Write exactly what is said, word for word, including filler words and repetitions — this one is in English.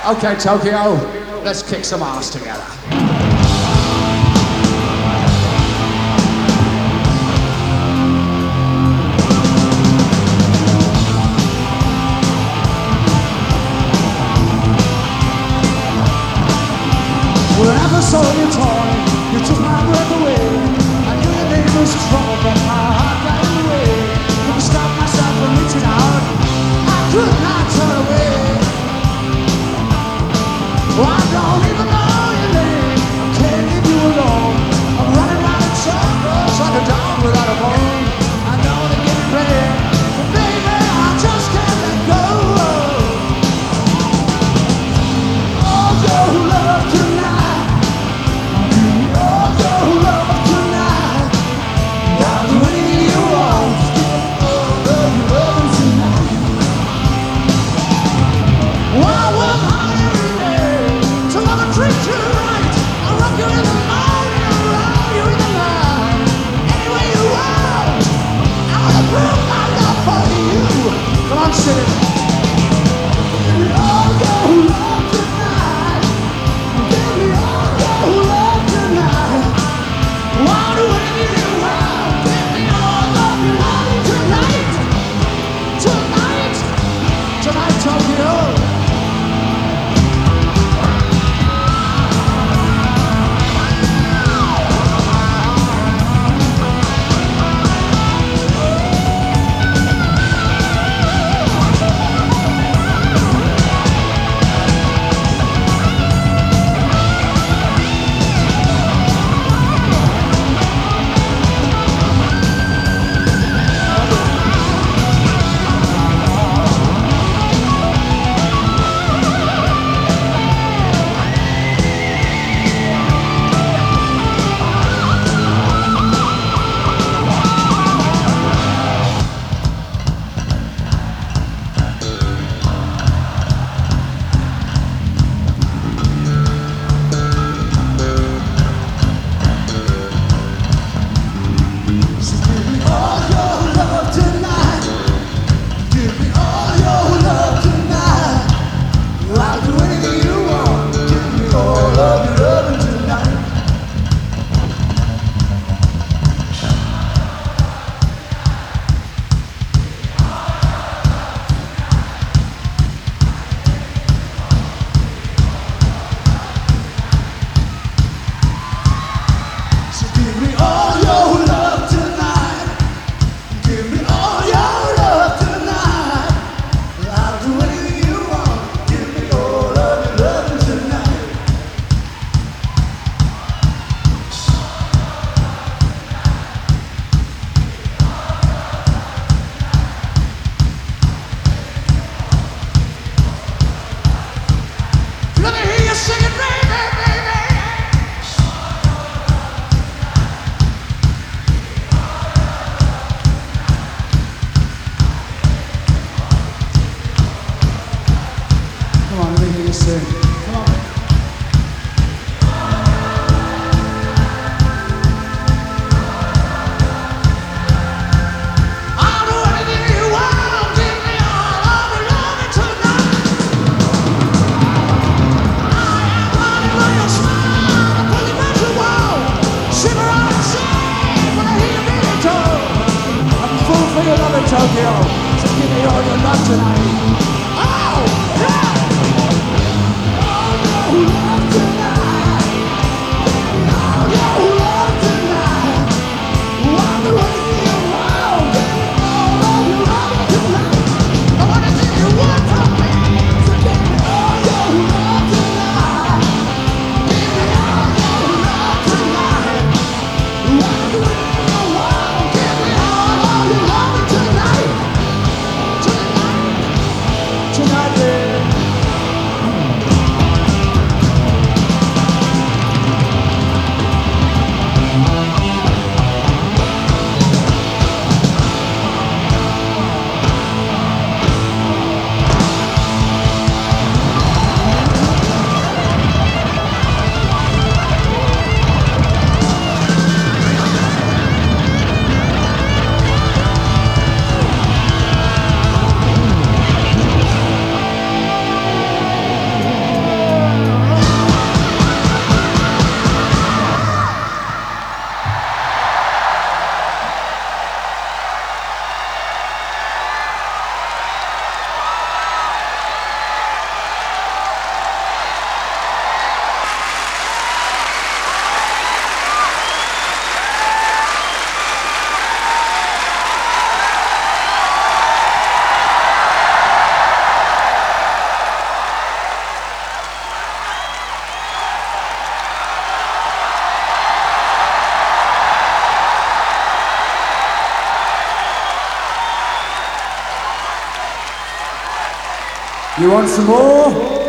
Okay, Tokyo, let's kick some ass together. Whenever saw you toy, you took my breath away. I knew your name was trouble, but my heart got in the way. Couldn't stop myself from reaching out. I could not turn away. Oh, I don't even know your name. I can't leave you alone. I'm running round in circles like a dog without a bone. I know they get ready, but baby, I just can't let go. Oh, your love tonight. Oh, your love tonight. I'll do anything you want. Oh, your love tonight. Oh, I work hard every day to love and treat you right. I'll rock you in the morning, I'll roll you in the night. Any way you want, I wanna prove my love for you. Come on, sing it. Give me all your love tonight. Give me all your love tonight. I'll do anything you want. Give me all of your love tonight. Tonight, tonight, Tokyo. Tokyo, so give me all your love tonight. Oh, yeah! All your love tonight. All your love tonight. I'll do anything you want. Give me all of your love tonight. I wanna see you one from me. So give me all your love tonight. Give me all your love tonight. I'll do anything you want. Give me all of your love tonight. Tonight. You want some more?